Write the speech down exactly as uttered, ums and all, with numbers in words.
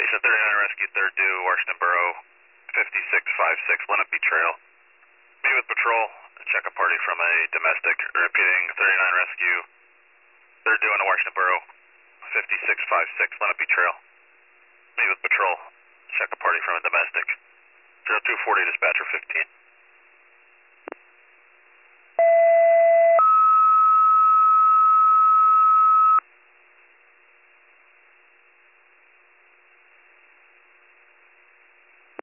Lisa, thirty-nine Rescue, third due, Washington Borough, fifty-six fifty-six, Lenape Trail. Meet with patrol, check a party from a domestic. Repeating, thirty-nine Rescue, third due in the Washington Borough, fifty-six fifty-six, Lenape Trail. Meet with patrol, check a party from a domestic. zero two forty, dispatcher fifteen.